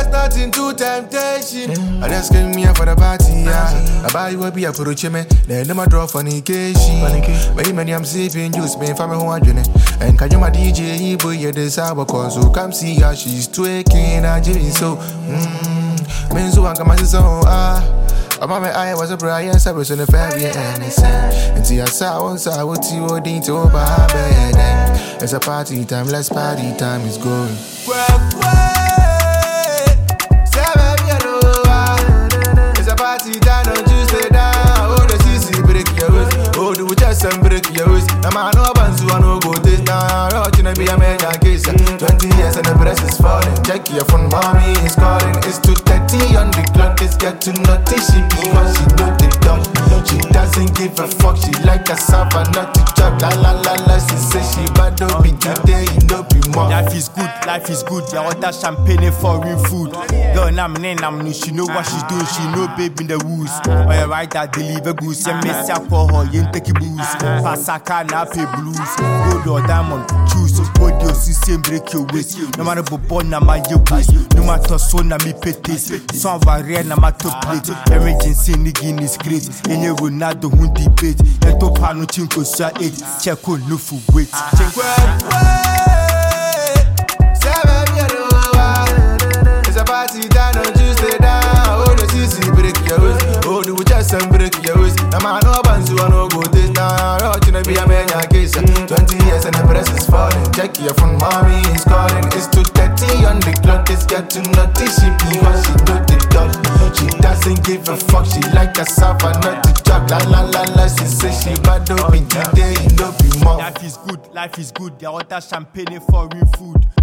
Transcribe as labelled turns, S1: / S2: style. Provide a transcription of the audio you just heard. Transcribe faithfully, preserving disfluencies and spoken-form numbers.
S1: there's nothing to temptation. I just came here for the party, yeah. I buy you a beer for the chimney, then them a draw fornication. But many I'm sleeping, juice me from me who I drink. And can you my D J, he boy, you this hour cause so come see how she's twerking, I just so. Mmm, means who I got my sister, ah. About my eye was a Brian Sabres in the fairy and it's and see I saw once I would see what did to over bed. It's a party time, let's party time is going. It's a party time, don't you stay down. Oh, the C C break your waist. Oh, do just some break your waist. I'm a no bands who I no go this now. Oh, you know be a mega case. Twenty years and the breast is falling. Check your phone, mommy is calling. It's two thirty on the clock. It's get to notice she because she know the dog. She doesn't give a fuck. She like a suffer, not to chop. La la la la. She say she bad don't be today, no be more.
S2: Life is good, life is good. Yeah, want that champagne for real food. Girl, I'm in, I'm new. She know what she's doing. She know baby in the woods. Oh, you right that deliver goods. Yeah, miss ya for her. You take booze. Pasaka na pay blues. Gold or diamond, choose. Body or system break your waist. No matter born na my your waist. No matter so na me petis. Some variant na my top plate. Emergency nigga is great. Enye Ronaldo who debate. The top hano chinko sa eight. Check on no full weight.
S1: It's a party time, don't you stay down. Oh, the C C break your waist. Oh, do just some break your waist. I'm a no bands who I no go this now. Oh, you know be a mega case. Twenty years and the breast is falling. Check your phone, mommy is calling. It's two thirty on the clock. It's get to notice she because she know the dog. She doesn't give a fuck. She like a suffer, not to chop. La la la la. She say she bad don't be today, no be more.
S2: Life is good, life is good. Yeah, want that champagne for real food.